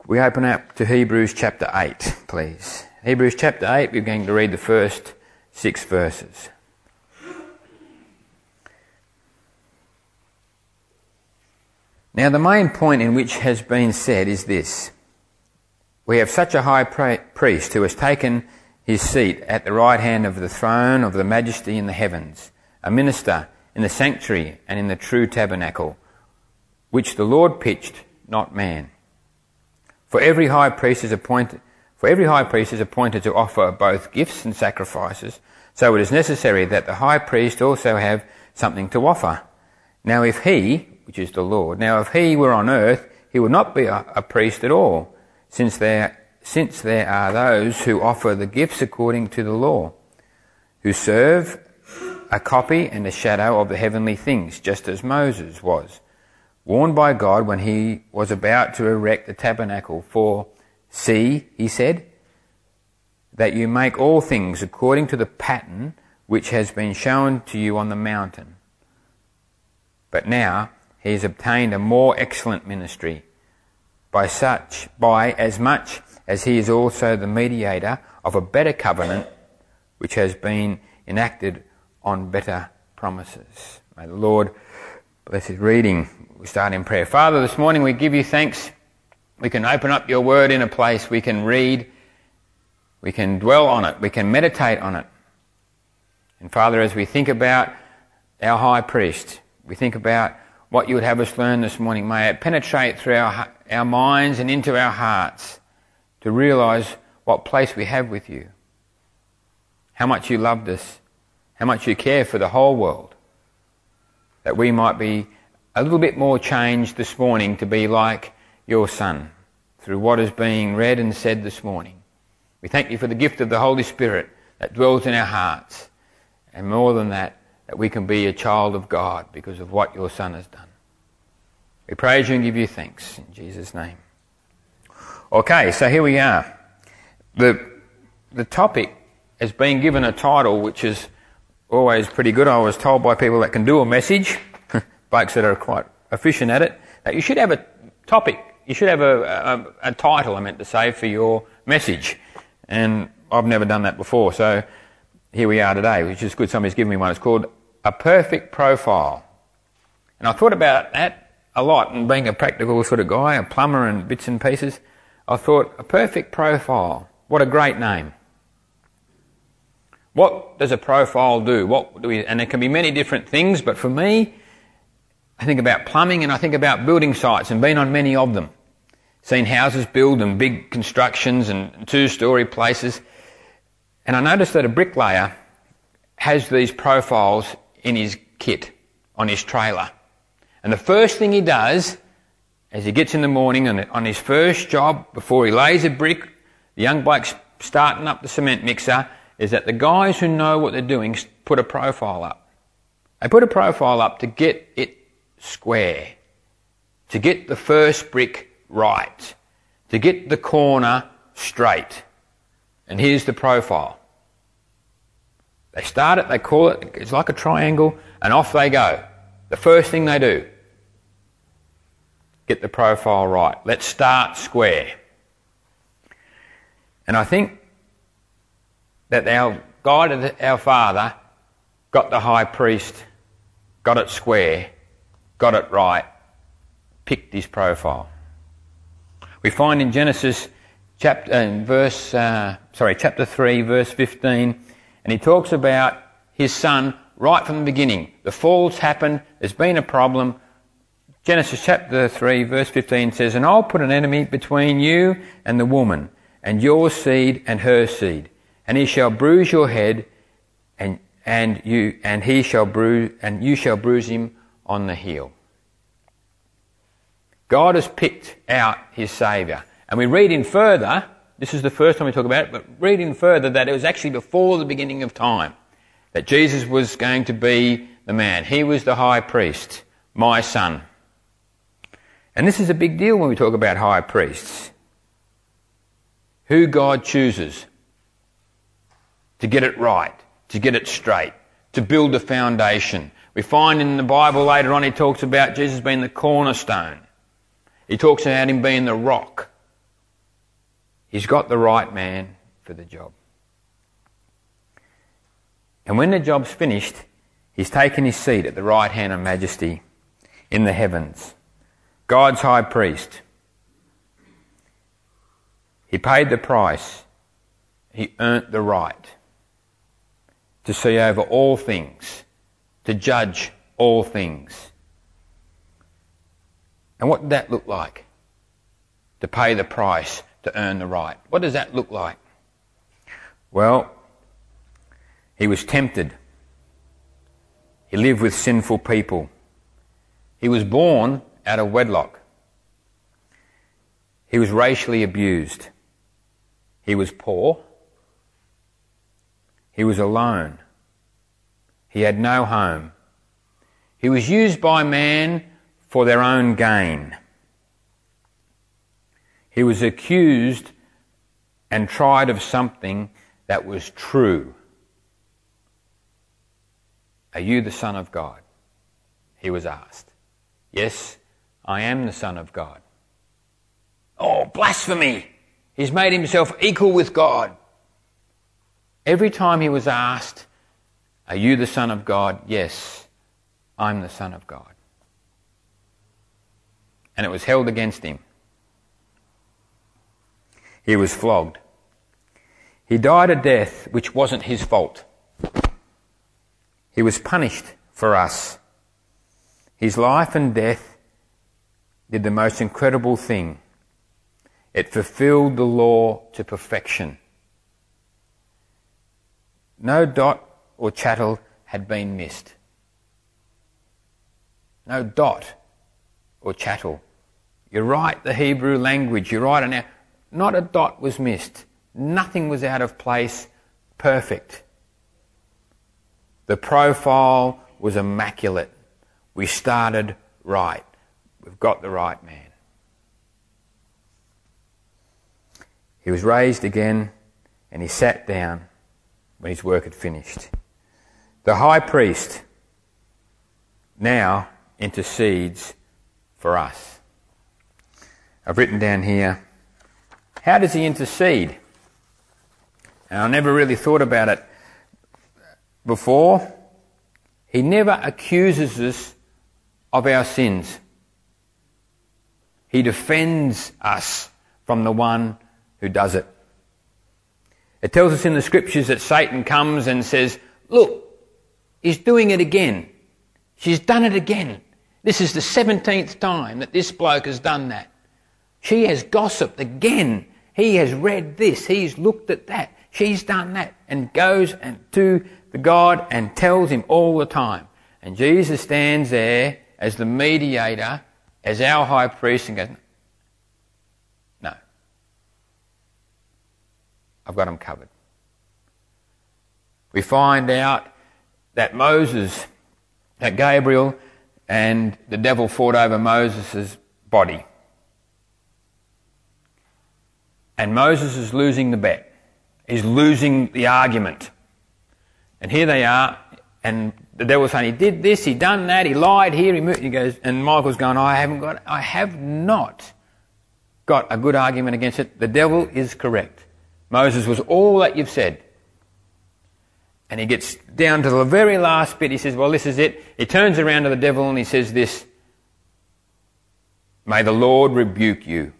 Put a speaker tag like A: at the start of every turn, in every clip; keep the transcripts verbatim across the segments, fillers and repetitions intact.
A: We open up to Hebrews chapter eight, please. Hebrews chapter eight, we're going to read the first six verses. Now the main point in which has been said is this. We have such a high priest who has taken his seat at the right hand of the throne of the majesty in the heavens, a minister in the sanctuary and in the true tabernacle, which the Lord pitched, not man. For every high priest is appointed, for every high priest is appointed to offer both gifts and sacrifices, so it is necessary that the high priest also have something to offer. Now if he, which is the Lord, now if he were on earth, he would not be a, a priest at all, since there, since there are those who offer the gifts according to the law, who serve a copy and a shadow of the heavenly things, just as Moses was, warned by God when he was about to erect the tabernacle. For, see, he said, that you make all things according to the pattern which has been shown to you on the mountain. But now he has obtained a more excellent ministry, by such, by as much as he is also the mediator of a better covenant, which has been enacted on better promises. May the Lord bless his reading. We start in prayer. Father, this morning we give you thanks. We can open up your word in a place. We can read. We can dwell on it. We can meditate on it. And Father, as we think about our high priest, we think about what you would have us learn this morning. May it penetrate through our, our minds and into our hearts to realise what place we have with you. How much you loved us. How much you care for the whole world. That we might be a little bit more changed this morning to be like your Son through what is being read and said this morning. We thank you for the gift of the Holy Spirit that dwells in our hearts. And more than that, that we can be a child of God because of what your Son has done. We praise you and give you thanks in Jesus' name. Okay, so here we are. The, the topic has been given a title which is always pretty good. I was told by people that can do a message, folks that are quite efficient at it, that you should have a topic, you should have a, a, a title, I meant to say, for your message. And I've never done that before, so here we are today, which is good. Somebody's given me one. It's called A Perfect Profile. And I thought about that a lot, and being a practical sort of guy, a plumber and bits and pieces, I thought, a perfect profile. What a great name. What does a profile do? What do we, and there can be many different things, but for me, I think about plumbing and I think about building sites and been on many of them. Seen houses built and big constructions and two-storey places. And I noticed that a bricklayer has these profiles in his kit, on his trailer. And the first thing he does, as he gets in the morning and on his first job, before he lays a brick, the young bloke's starting up the cement mixer, is that the guys who know what they're doing put a profile up. They put a profile up to get it square, to get the first brick right, to get the corner straight. And here's the profile. They start it, they call it, it's like a triangle, and off they go. The first thing they do, get the profile right. Let's start square. And I think that our God, our Father, got the high priest, got it square, got it right, picked his profile. We find in Genesis chapter, uh, verse, uh, sorry, chapter three, verse fifteen, and he talks about his son right from the beginning. The fall's happened, there's been a problem. Genesis chapter three, verse fifteen says, "And I'll put an enemy between you and the woman, and your seed and her seed. And he shall bruise your head, and and you and he shall bruise and you shall bruise him on the heel." God has picked out his Saviour. And we read in further, this is the first time we talk about it, but read in further that it was actually before the beginning of time that Jesus was going to be the man. He was the high priest, my son. And this is a big deal when we talk about high priests. Who God chooses to get it right, to get it straight, to build a foundation. We find in the Bible later on he talks about Jesus being the cornerstone. He talks about him being the rock. He's got the right man for the job. And when the job's finished, he's taken his seat at the right hand of majesty in the heavens. God's high priest. He paid the price. He earned the right to see over all things, to judge all things. And what did that look like? To pay the price, to earn the right. What does that look like? Well, he was tempted. He lived with sinful people. He was born out of wedlock. He was racially abused. He was poor. He was alone. He had no home. He was used by man for their own gain. He was accused and tried of something that was true. Are you the Son of God? He was asked. Yes, I am the Son of God. Oh, blasphemy! He's made himself equal with God. Every time he was asked, are you the Son of God? Yes, I'm the Son of God. And it was held against him. He was flogged. He died a death which wasn't his fault. He was punished for us. His life and death did the most incredible thing. It fulfilled the law to perfection. No dot or chattel had been missed. No dot or chattel. You write the Hebrew language, you write it now. Not a dot was missed. Nothing was out of place. Perfect. The profile was immaculate. We started right. We've got the right man. He was raised again and he sat down when his work had finished. The high priest now intercedes for us. I've written down here, how does he intercede? And I never really thought about it before. He never accuses us of our sins. He defends us from the one who does it. It tells us in the scriptures that Satan comes and says, look, he's doing it again. She's done it again. This is the seventeenth time that this bloke has done that. She has gossiped again. He has read this. He's looked at that. She's done that. And goes and to the God and tells him all the time. And Jesus stands there as the mediator, as our high priest, and goes, no. I've got him covered. We find out that Moses, that Gabriel and the devil fought over Moses' body. And Moses is losing the bet. He's losing the argument. And here they are, and the devil's saying, he did this, he done that, he lied here, he moved, he goes, and Michael's going, I haven't got, I have not got a good argument against it. The devil is correct. Moses was all that you've said. And he gets down to the very last bit, he says, well, this is it. He turns around to the devil and he says this, may the Lord rebuke you.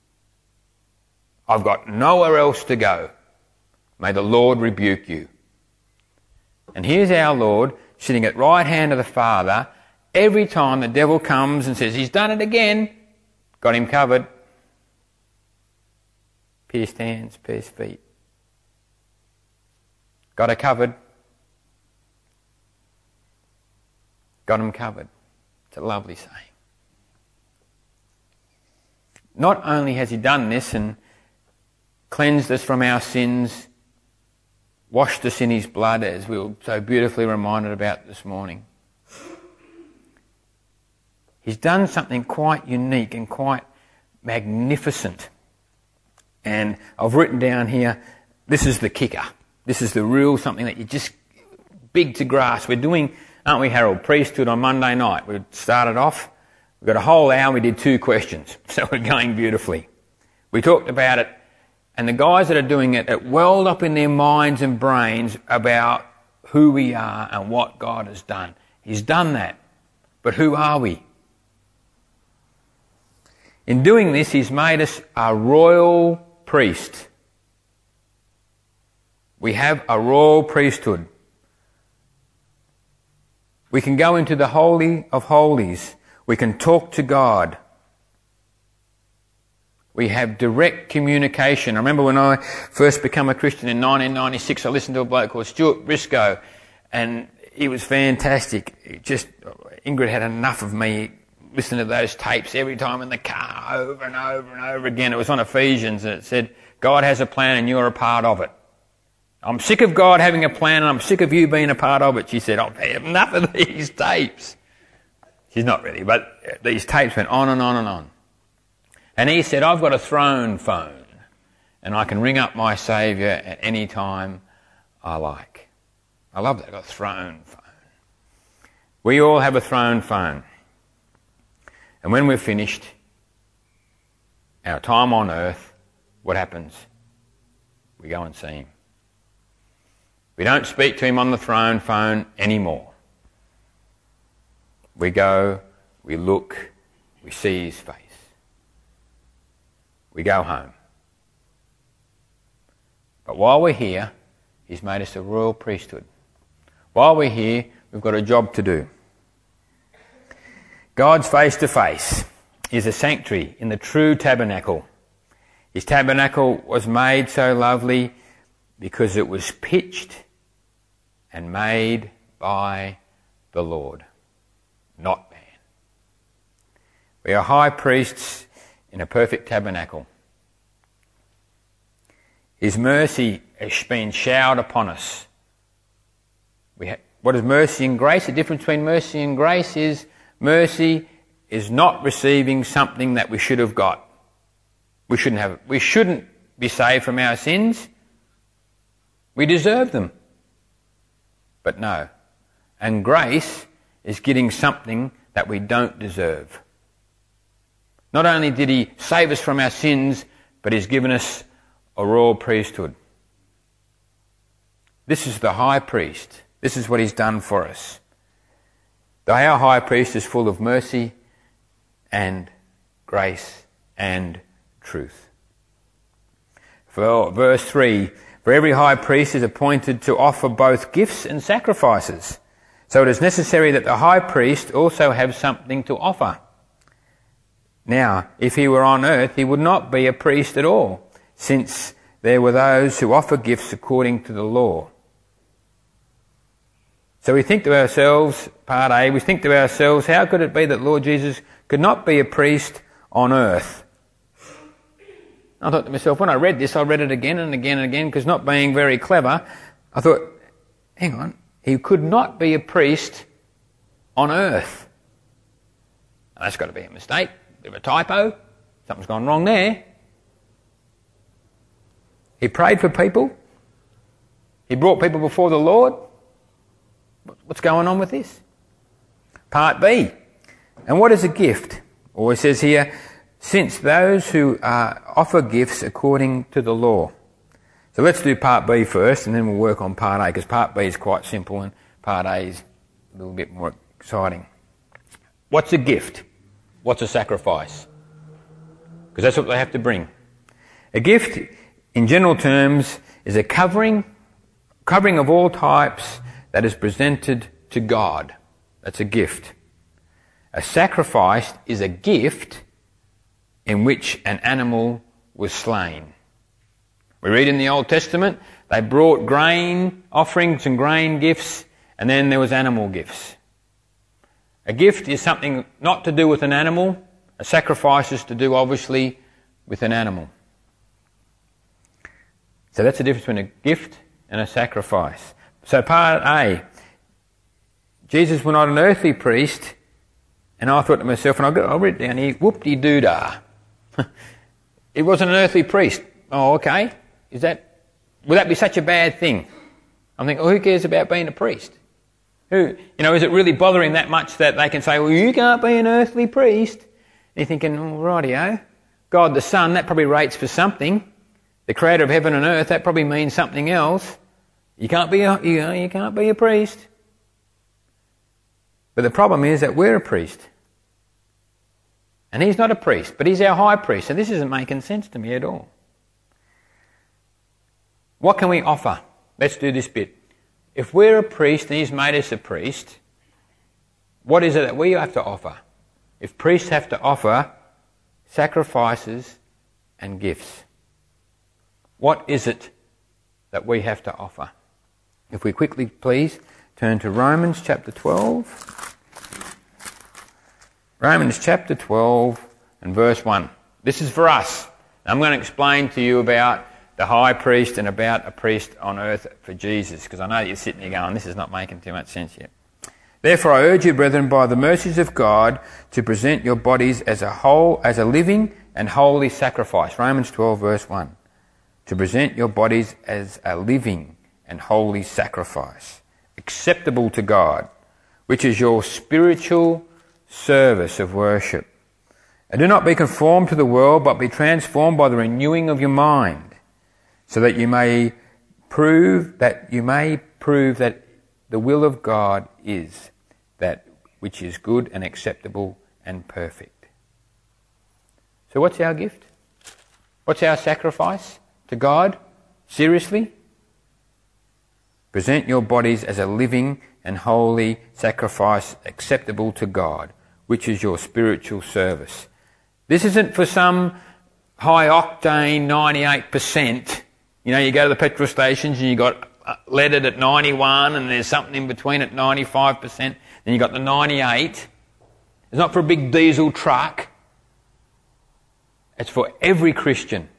A: I've got nowhere else to go. May the Lord rebuke you. And here's our Lord sitting at right hand of the Father. Every time the devil comes and says, he's done it again, got him covered. Pierced hands, pierced feet. Got her covered. Got him covered. It's a lovely saying. Not only has he done this and cleansed us from our sins, washed us in his blood, as we were so beautifully reminded about this morning. He's done something quite unique and quite magnificent. And I've written down here, this is the kicker. This is the real something that you just, big to grasp. We're doing, aren't we, Harold, priesthood on Monday night. We started off, we've got a whole hour, we did two questions. So we're going beautifully. We talked about it And the guys that are doing it, it welled up in their minds and brains about who we are and what God has done. He's done that. But who are we? In doing this, He's made us a royal priest. We have a royal priesthood. We can go into the Holy of Holies. We can talk to God. We have direct communication. I remember when I first became a Christian in nineteen ninety-six, I listened to a bloke called Stuart Briscoe, and he was fantastic. It just, Ingrid had enough of me listening to those tapes every time in the car, over and over and over again. It was on Ephesians, and it said, God has a plan and you're a part of it. I'm sick of God having a plan and I'm sick of you being a part of it. She said, I've had enough of these tapes. She's not really, but these tapes went on and on and on. And he said, I've got a throne phone and I can ring up my Saviour at any time I like. I love that, I've got a throne phone. We all have a throne phone. And when we're finished, our time on earth, what happens? We go and see Him. We don't speak to Him on the throne phone anymore. We go, we look, we see His face. We go home. But while we're here, He's made us a royal priesthood. While we're here, we've got a job to do. God's face-to-face is a sanctuary in the true tabernacle. His tabernacle was made so lovely because it was pitched and made by the Lord, not man. We are high priests in a perfect tabernacle. His mercy has been showered upon us. We ha- what is mercy and grace? The difference between mercy and grace is mercy is not receiving something that we should have got. We shouldn't have. We shouldn't be saved from our sins. We deserve them. But no. And grace is getting something that we don't deserve. Not only did He save us from our sins, but He's given us a royal priesthood. This is the high priest. This is what He's done for us. Our high priest is full of mercy and grace and truth. For verse three, for every high priest is appointed to offer both gifts and sacrifices. So it is necessary that the high priest also have something to offer. Now, if he were on earth, he would not be a priest at all, since there were those who offer gifts according to the law. So we think to ourselves, part A, we think to ourselves, how could it be that Lord Jesus could not be a priest on earth? I thought to myself, when I read this, I read it again and again and again, because not being very clever, I thought, hang on, He could not be a priest on earth. Now, that's got to be a mistake, a bit of a typo, something's gone wrong there. He prayed for people. He brought people before the Lord. What's going on with this? Part B. And what is a gift? Or it says here, since those who uh, offer gifts according to the law. So let's do part B first, and then we'll work on part A, because part B is quite simple and part A is a little bit more exciting. What's a gift? What's a sacrifice? Because that's what they have to bring. A gift, in general terms, is a covering, covering of all types that is presented to God. That's a gift. A sacrifice is a gift in which an animal was slain. We read in the Old Testament, they brought grain offerings and grain gifts, and then there was animal gifts. A gift is something not to do with an animal. A sacrifice is to do, obviously, with an animal. So that's the difference between a gift and a sacrifice. So part A, Jesus was not an earthly priest, and I thought to myself, and I'll, go, I'll read it down here, whoop-de-doo-dah. It wasn't an earthly priest. Oh, okay. Is that, would that be such a bad thing? I'm thinking, oh, who cares about being a priest? Who, you know, is it really bothering that much that they can say, well, you can't be an earthly priest? And you're thinking, oh, rightio. God the Son, that probably rates for something. the creator of heaven and earth, that probably means something else. You can't be a, you know, you can't be a priest. But the problem is that we're a priest. And he's not a priest, but he's our high priest. So this isn't making sense to me at all. What can we offer? Let's do this bit. If we're a priest and he's made us a priest, what is it that we have to offer? If priests have to offer sacrifices and gifts, what is it that we have to offer? If we quickly, please, turn to Romans chapter twelve. Romans chapter twelve and verse one. This is for us. I'm going to explain to you about the high priest and about a priest on earth for Jesus, because I know you're sitting there going, this is not making too much sense yet. Therefore I urge you, brethren, by the mercies of God, to present your bodies as a whole, as a living and holy sacrifice. Romans twelve verse one. To present your bodies as a living and holy sacrifice, acceptable to God, which is your spiritual service of worship. And do not be conformed to the world, but be transformed by the renewing of your mind, so that you may prove that you may prove that the will of God is that which is good and acceptable and perfect. So what's our gift? What's our sacrifice to God? Seriously? Present your bodies as a living and holy sacrifice acceptable to God, which is your spiritual service. This isn't for some high-octane ninety-eight percent. You know, you go to the petrol stations and you got leaded at ninety-one and there's something in between at ninety-five percent. Then you got the ninety-eight. It's not for a big diesel truck. It's for every Christian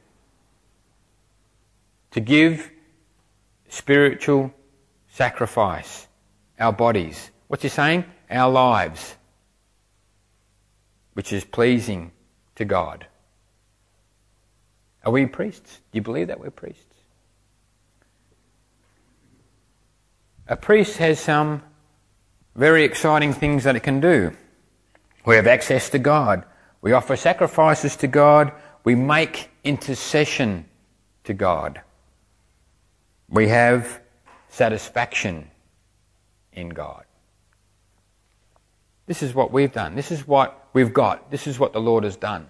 A: to give spiritual sacrifice, our bodies. What's he saying? Our lives, which is pleasing to God. Are we priests? Do you believe that we're priests? A priest has some very exciting things that it can do. We have access to God. We offer sacrifices to God. We make intercession to God. We have satisfaction in God. This is what we've done. This is what we've got. This is what the Lord has done.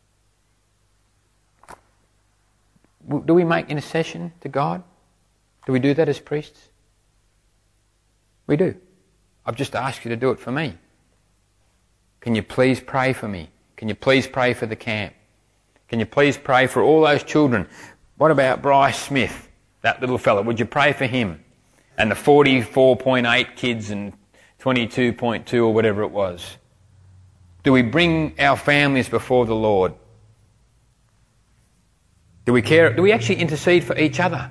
A: Do we make intercession to God? Do we do that as priests? We do. I've just asked you to do it for me. Can you please pray for me? Can you please pray for the camp? Can you please pray for all those children? What about Bryce Smith, that little fella? Would you pray for him? And the forty-four point eight kids and twenty-two point two or whatever it was. Do we bring our families before the Lord? Do we care? Do we actually intercede for each other?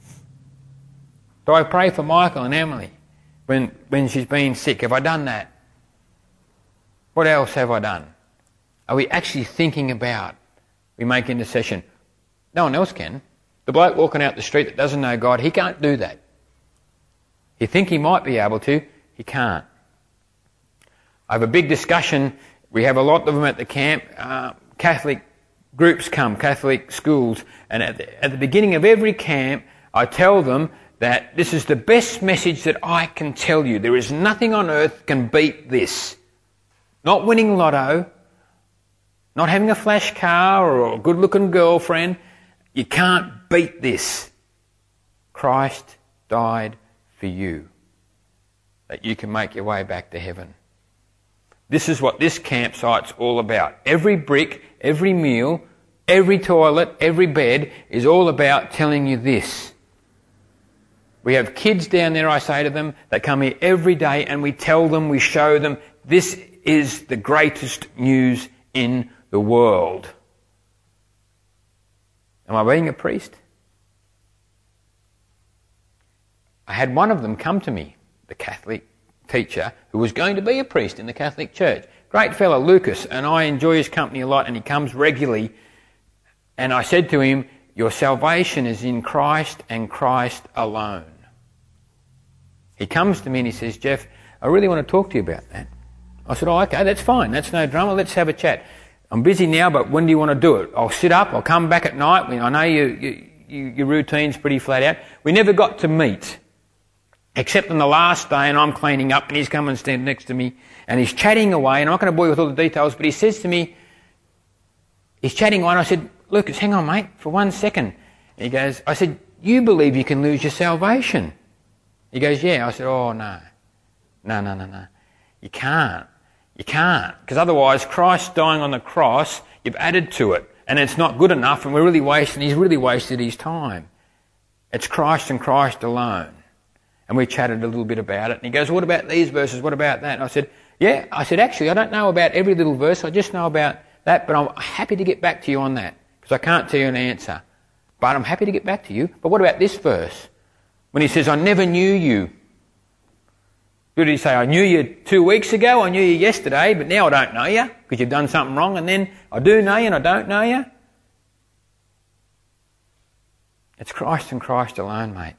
A: Do I pray for Michael and Emily when when she's been sick? Have I done that? What else have I done? Are we actually thinking about, we make intercession? No one else can. The bloke walking out the street that doesn't know God, he can't do that. You think he might be able to, he can't. I have a big discussion. We have a lot of them at the camp. Uh, Catholic groups come, Catholic schools, and at the, at the beginning of every camp, I tell them that this is the best message that I can tell you. There is nothing on earth can beat this. Not winning lotto, not having a flash car or a good-looking girlfriend. You can't beat this. Christ died for you, that you can make your way back to heaven. This is what this campsite's all about. Every brick, every meal, every toilet, every bed is all about telling you this. We have kids down there, I say to them, that come here every day and we tell them, we show them, this is the greatest news in the world. Am I being a priest? I had one of them come to me, the Catholic teacher, who was going to be a priest in the Catholic Church. Great fellow, Lucas, and I enjoy his company a lot, and he comes regularly. And I said to him, your salvation is in Christ and Christ alone. He comes to me and he says, Jeff, I really want to talk to you about that. I said, oh, okay, that's fine. That's no drama. Let's have a chat. I'm busy now, but when do you want to do it? I'll sit up. I'll come back at night. I know you, you, you, your routine's pretty flat out. We never got to meet, except on the last day, and I'm cleaning up, and he's come and stand next to me, and he's chatting away, and I'm not going to bore you with all the details, but he says to me, he's chatting away, and I said, Lucas, hang on, mate, for one second. And he goes, I said, you believe you can lose your salvation? He goes, yeah. I said, oh, no. No, no, no, no. You can't. You can't. Because otherwise, Christ dying on the cross, you've added to it. And it's not good enough, and we're really wasting, he's really wasted his time. It's Christ and Christ alone. And we chatted a little bit about it. And he goes, what about these verses? What about that? And I said, yeah. I said, actually, I don't know about every little verse. I just know about that, but I'm happy to get back to you on that. Because I can't tell you an answer. But I'm happy to get back to you. But what about this verse? When he says, I never knew you. What did he say? I knew you two weeks ago, I knew you yesterday, but now I don't know you because you've done something wrong, and then I do know you and I don't know you. It's Christ and Christ alone, mate.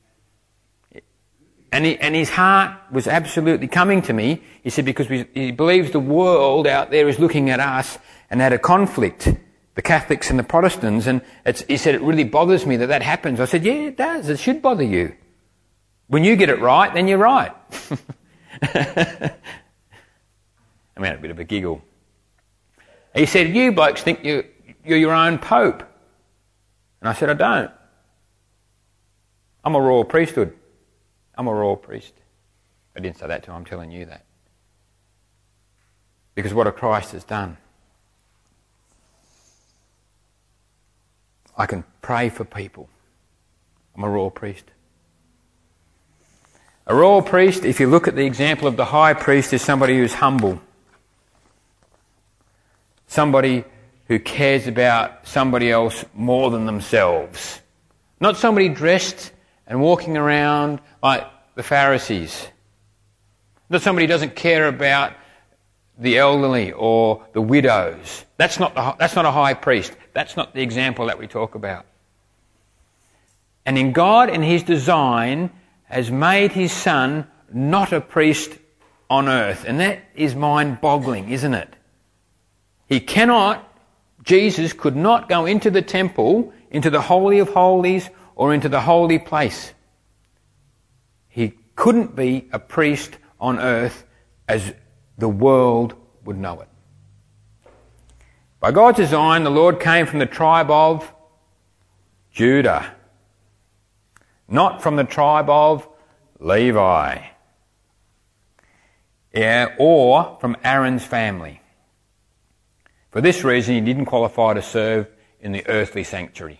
A: And, he, and his heart was absolutely coming to me. He said, because we, he believes the world out there is looking at us and at a conflict, the Catholics and the Protestants, and it's, he said, it really bothers me that that happens. I said, yeah, it does. It should bother you. When you get it right, then you're right. I mean, a bit of a giggle. He said, you blokes think you, you're your own pope. And I said, I don't. I'm a royal priesthood. I'm a royal priest. I didn't say that to him, I'm telling you that. Because what a Christ has done. I can pray for people. I'm a royal priest. A royal priest, if you look at the example of the high priest, is somebody who's humble. Somebody who cares about somebody else more than themselves. Not somebody dressed and walking around like the Pharisees. Not somebody who doesn't care about the elderly or the widows. That's not the, that's not a high priest. That's not the example that we talk about. And in God, in his design, has made his son not a priest on earth. And that is mind-boggling, isn't it? He cannot, Jesus could not go into the temple, into the Holy of Holies, or into the holy place. He couldn't be a priest on earth as the world would know it. By God's design, the Lord came from the tribe of Judah, not from the tribe of Levi, yeah, or from Aaron's family. For this reason, he didn't qualify to serve in the earthly sanctuary.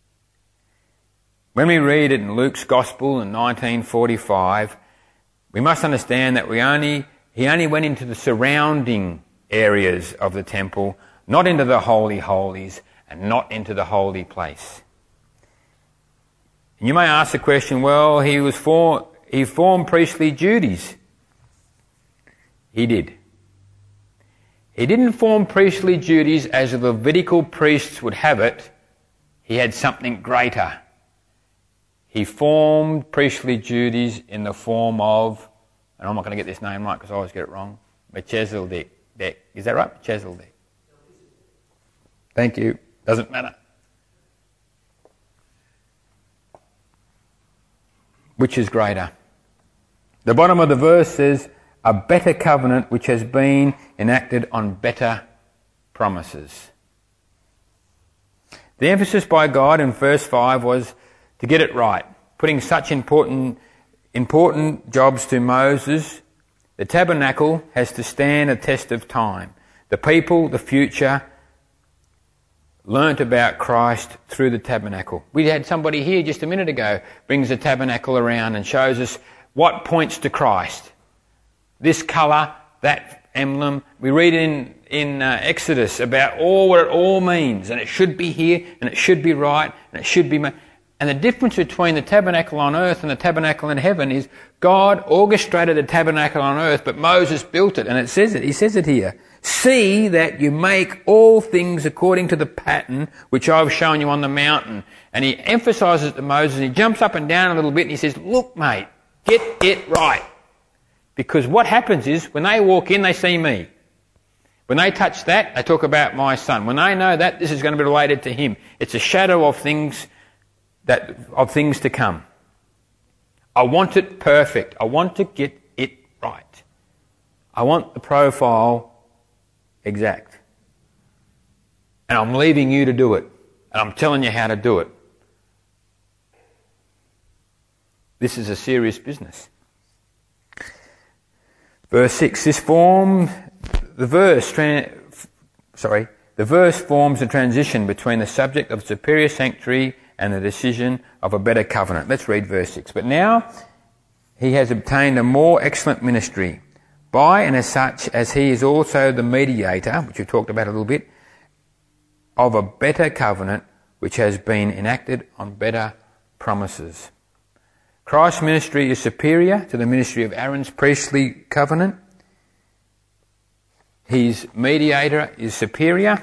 A: When we read it in Luke's Gospel in nineteen forty-five, we must understand that we only he only went into the surrounding areas of the temple, not into the Holy Holies and not into the holy place. And you may ask the question, well, he was for, he formed priestly duties. He did. He didn't form priestly duties as the Levitical priests would have it. He had something greater. He formed priestly duties in the form of, and I'm not going to get this name right because I always get it wrong, Melchizedek. Is that right? Melchizedek. Thank you. Doesn't matter. Which is greater? The bottom of the verse says, a better covenant which has been enacted on better promises. The emphasis by God in verse five was to get it right, putting such important important jobs to Moses. The tabernacle has to stand a test of time. The people, the future, learnt about Christ through the tabernacle. We had somebody here just a minute ago brings the tabernacle around and shows us what points to Christ. This colour, that emblem. We read in in uh, Exodus about all what it all means, and it should be here, and it should be right, and it should be. Ma- and the difference between the tabernacle on earth and the tabernacle in heaven is God orchestrated the tabernacle on earth, but Moses built it, and it says it. He says it here. See that you make all things according to the pattern which I've shown you on the mountain. And he emphasises to Moses, and he jumps up and down a little bit, and he says, look, mate, get it right. Because what happens is, when they walk in, they see me. When they touch that, they talk about my son. When they know that, this is going to be related to him. It's a shadow of things that of things to come. I want it perfect. I want to get it right. I want the profile exact. And I'm leaving you to do it. And I'm telling you how to do it. This is a serious business. Verse six, this form, the verse, sorry, the verse forms a transition between the subject of superior sanctuary and the decision of a better covenant. Let's read verse six. But now he has obtained a more excellent ministry, by and as such as he is also the mediator, which we've talked about a little bit, of a better covenant which has been enacted on better promises. Christ's ministry is superior to the ministry of Aaron's priestly covenant. His mediator is superior.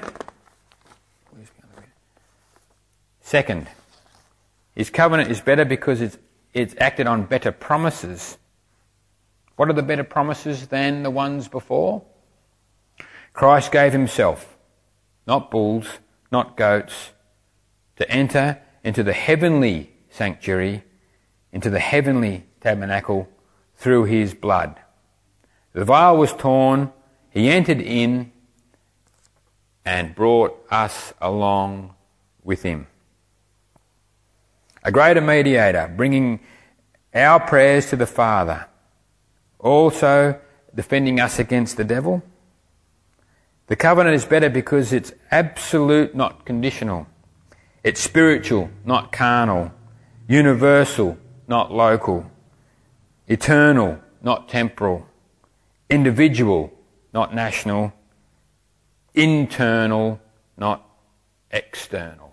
A: Second, his covenant is better because it's, it's acted on better promises. What are the better promises than the ones before? Christ gave himself, not bulls, not goats, to enter into the heavenly sanctuary, into the heavenly tabernacle through his blood. The veil was torn, he entered in and brought us along with him. A greater mediator, bringing our prayers to the Father, also defending us against the devil. The covenant is better because it's absolute, not conditional. It's spiritual, not carnal. Universal, not local. Eternal, not temporal. Individual, not national. Internal, not external.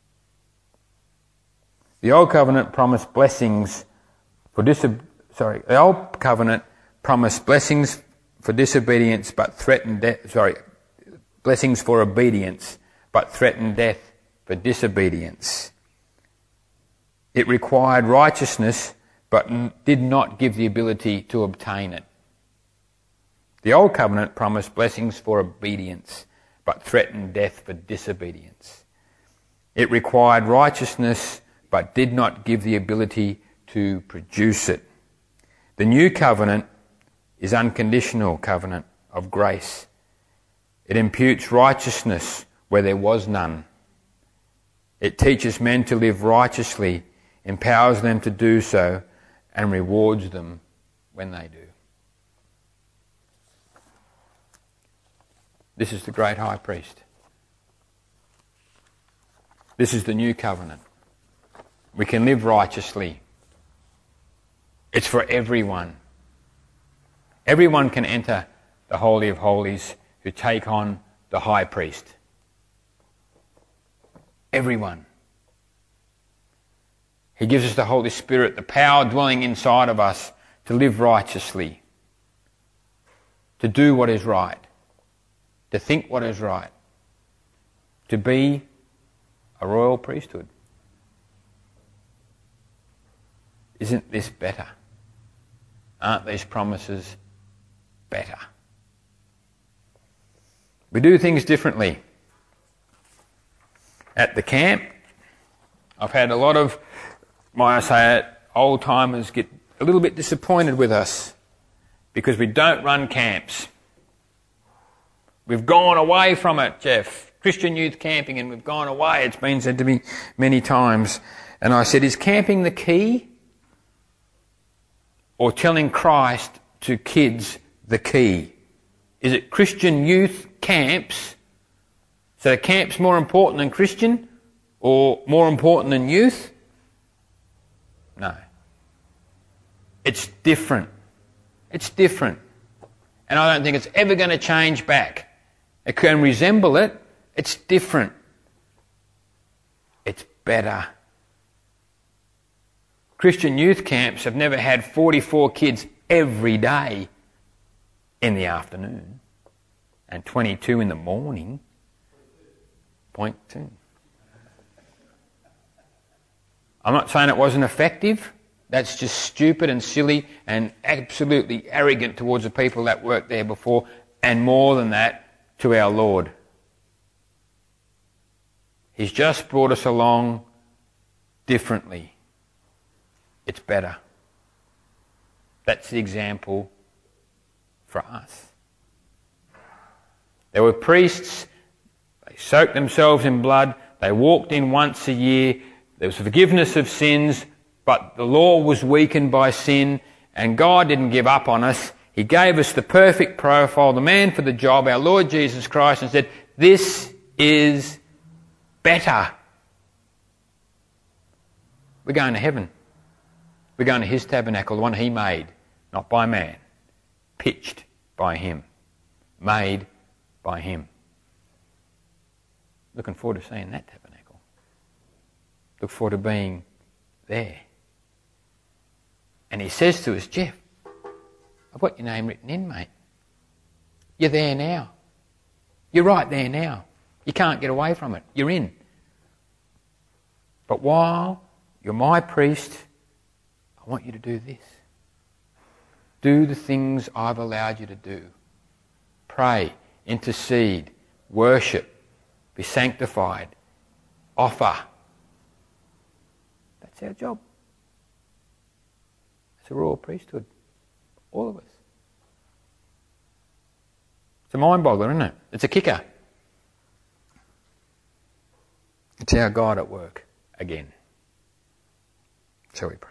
A: The old covenant promised blessings for disob- sorry, the old covenant promised blessings for disobedience but threatened death, sorry, blessings for obedience but threatened death for disobedience. It required righteousness but n- did not give the ability to obtain it. The old covenant promised blessings for obedience but threatened death for disobedience. It required righteousness but did not give the ability to produce it. The new covenant is unconditional covenant of grace. It imputes righteousness where there was none. It teaches men to live righteously, empowers them to do so, and rewards them when they do. This is the great high priest. This is the new covenant. We can live righteously. It's for everyone. Everyone can enter the Holy of Holies who take on the high priest. Everyone. He gives us the Holy Spirit, the power dwelling inside of us to live righteously, to do what is right, to think what is right, to be a royal priesthood. Isn't this better? Aren't these promises better? We do things differently. At the camp, I've had a lot of, might I say it, old timers get a little bit disappointed with us because we don't run camps. We've gone away from it, Jeff. Christian youth camping, and we've gone away. It's been said to me many times. And I said, is camping the key? Or telling Christ to kids the key? Is it Christian youth camps? So camp's more important than Christian? Or more important than youth? No. It's different. It's different. And I don't think it's ever going to change back. It can resemble it. It's different. It's better. Christian youth camps have never had forty-four kids every day in the afternoon and twenty-two in the morning. Point two. I'm not saying it wasn't effective. That's just stupid and silly and absolutely arrogant towards the people that worked there before, and more than that, to our Lord. He's just brought us along differently. It's better. That's the example for us. There were priests, they soaked themselves in blood, they walked in once a year, there was forgiveness of sins, but the law was weakened by sin, and God didn't give up on us. He gave us the perfect profile, the man for the job, our Lord Jesus Christ, and said, this is better. We're going to heaven. We're going to his tabernacle, the one he made, not by man, pitched by him, made by him. Looking forward to seeing that tabernacle. Look forward to being there. And he says to us, Jeff, I've got your name written in, mate. You're there now. You're right there now. You can't get away from it. You're in. But while you're my priest, I want you to do this. Do the things I've allowed you to do. Pray, intercede, worship, be sanctified, offer. That's our job. It's a royal priesthood. All of us. It's a mind-boggler, isn't it? It's a kicker. It's our God at work again. Shall we pray?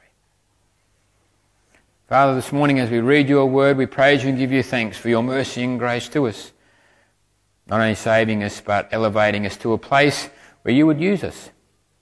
A: Father, this morning as we read your word, we praise you and give you thanks for your mercy and grace to us. Not only saving us, but elevating us to a place where you would use us.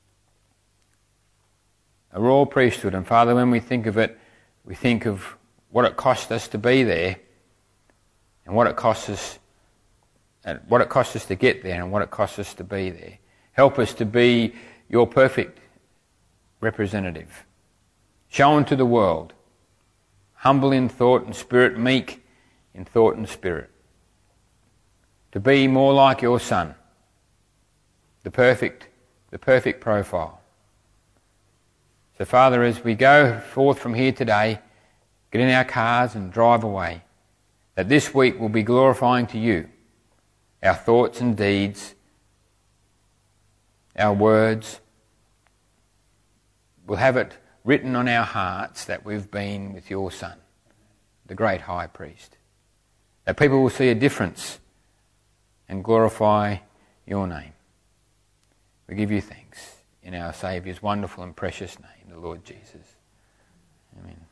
A: A royal priesthood. And Father, when we think of it, we think of what it cost us to be there, and what it costs us, and what it costs us to get there, and what it costs us to be there. Help us to be your perfect representative, shown to the world, humble in thought and spirit, meek in thought and spirit, to be more like your Son, the perfect, the perfect profile. So Father, as we go forth from here today, get in our cars and drive away, that this week will be glorifying to you, our thoughts and deeds, our words. We'll have it written on our hearts that we've been with your Son, the great high priest. That people will see a difference and glorify your name. We give you thanks in our Saviour's wonderful and precious name, the Lord Jesus. Amen.